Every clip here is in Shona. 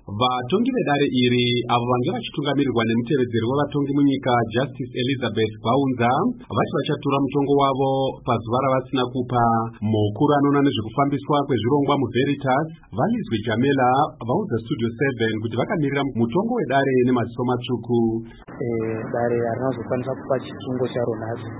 Vatongi vedare iri avo vange vachitungamirirwa nemutevedzeri wavatongi munyika Justice Elizabeth Baunza vati vachatura mutongo wavo pazuva ravasina kupa. Mukuru anoona nezvekufambiswa kwezvirongwa muVeritas Valizwe Jamela vaudza Studio 7 kuti vakamirira mutongo wedare nemaziso matsvuku. Dare harinazokwanisa kupa chisungo charo nhasi.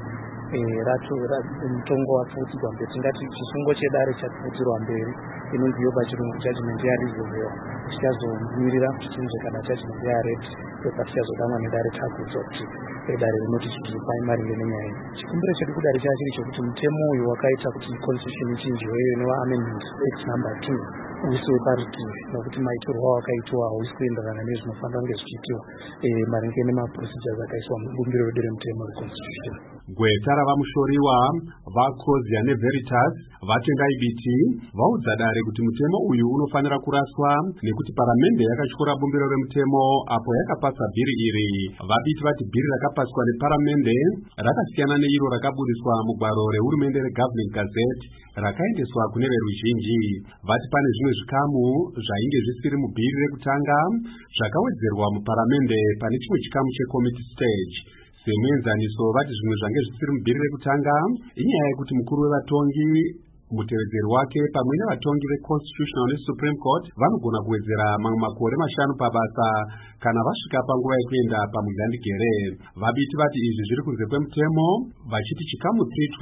Mutongo wapfuutirwa mberi, tingati chisungo chedare chapfuutirwa mberi, inonzi yo pachirungu judgment yareservewa, tichazomirira tichinzi kana judgment yareti yopa tichazodanwa nedare takudzwa kuti dare rinoti chichipa maringe nenyaya iyi. Chikumbiro chedu kudare chachiri chokuti mutemo uyu wakaita kuti constitution ichinjiwe inova amendment act number 2 uiswe parutivi, nokuti maitirwo awakaitwa hausi kuenderana nezvinofanira kunge zvichiitiwa maringe nemaprocedures akaiswa mubumbiro redu remutemo reconstitution. Gweta ravamushoriwa vakozia neVeritas vatendai biti vaudza dare kuti mutemo uyu unofanira kuraswa nekuti paramende yakatyora bumbiro remutemo apo yakapasa bhiri iri. Vabiti vati bhiri rakapaswa neparamende rakasiyana neiro rakaburiswa mugwaro rehurumende reGovernment Gazette rakaendeswa kune veruzhinji. Vati pane zvimwe zvikamu zvainge zvisiri mubhiri rekutanga zvakawedzerwa muparamende pane chimwe chikamu checommittee stage. Semuenzaniso vati zvimwe zvange zvisiri mubhiri rekutanga inyaya yekuti mukuru wevatongi mutevedzeri wake pamwe nevatongi veconstitutional nesupreme court vanogona kuwedzera mamwe makore 5 pabasa kana vasvika panguva yekuenda pamudyandigere. Vabiti vati izvi zviri kunze kwemutemo, vachiti chikamu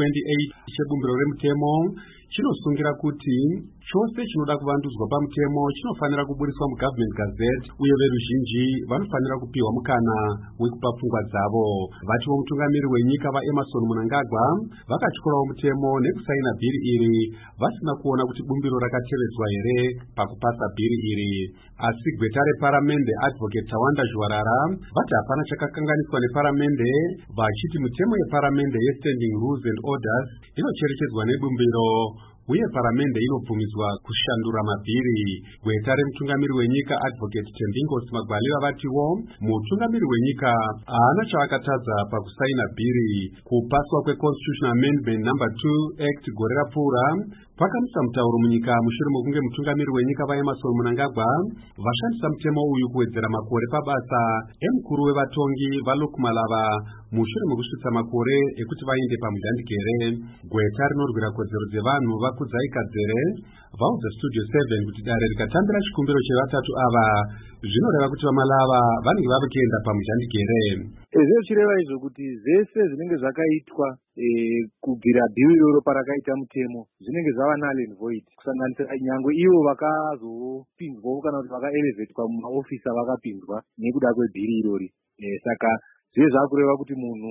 328 chebumbiro remutemo chinosungira kuti chose chinoda kuvandudzwa pamutemo chinofanira kuburiswa muGovernment Gazette uye veruzhinji vanofanira kupiwa mukana wekupa pfungwa dzavo. Vatiwo mutungamiri wenyika vaEmmerson Mnangagwa vakatyurawo mutemo nekusaina bhiri iri vasina kuona kuti bumbiro rakatevedzwa here pakupasa bhiri iri. Asi gweta reparamende Advocate Tawanda Jwarara vati hapana chakakanganiswa neparamende, vachiti mutemo yeparamende yeStanding Rules and Orders inocherechedzwa nebumbiro uye paramende inobvumidzwa kushandura mabhiri. Gweta remutungamiri wenyika Advocate Tembingosi Magwalira vatiwo mutungamiri wenyika haana chaakatadza pakusaina bhiri. Kupaswa kweConstitutional Amendment number 2 Act gore rapfuura pakamutsa mutauro munyika mushure mokunge mutungamiri wenyika vaEmmerson Mnangagwa vashandisa mutemo uyu kuwedzera makore pabasa emukuru wevatongi vaLukmalava mushure mokusvitsa makore ekuti vaende pamudyandigere. Gweta rinorwira kodzero dzevanhu Kudzai Kadzere vaudza Studio 7 kuti dare rikatambira chikumbiro chevatatu ava zvinoreva kuti vamalava vanenge vava kuenda pamudyandigere. Zvireva izvo kuti zvese zvinenge zvakaitwa kubvira bhiri iroro parakaita mutemo zvinenge zvava null and void, kusanganisira nyangwe ivo vakazopinzwawo kana kuti vakaelevetwa mumaofisa vakapinzwa nekuda kwebhiri irori. Saka zviye zvakureva kuti munhu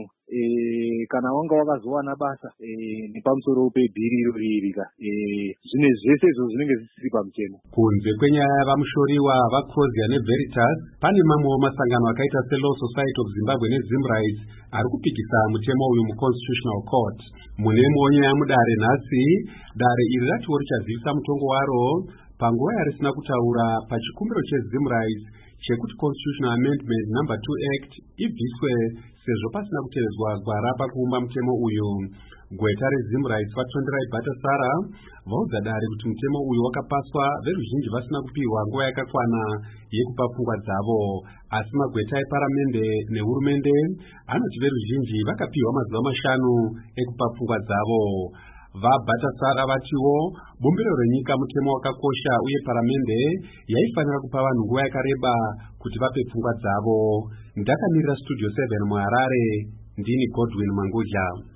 kana wanga wakazowana basa nepamusoro pebhiri irori irika zvine zvese izvo zvinenge zvisiri pamutemo. Kunze kwenyaya yavamushoriwa vakozia neVeritas pane mamwewo masangano akaita seLaw Society of Zimbabwe neZimRights ari kupikisa mutemo uyu muConstitutional Court. Mune mwonyo yamudare nhasi dare iri ratiwo richazivisa mutongo waro panguva yarisina kutaura pachikumbiro cheZimRights chekuti Constitutional Amendment number 2 Act ibviswe sezvo pasina kutevedzwa gwara pakuumba mutemo uyu. Gweta reZimRights vaTonderai Bhatasara vaudza dare kuti mutemo uyu wakapaswa veruzhinji vasina kupiwa nguva yakakwana yekupa pfungwa dzavo, asi magweta eparamende nehurumende anoti veruzhinji vakapiwa mazuva 5 ekupa pfungwa dzavo. VaBhatasara vatiwo bumbiro renyika mutemo wakakosha uye paramende yaifanira kupa vanhu nguva yakareba kuti vape pfungwa dzavo. Ndakamirira Studio 7 muHarare, ndini Godwin Mangudya.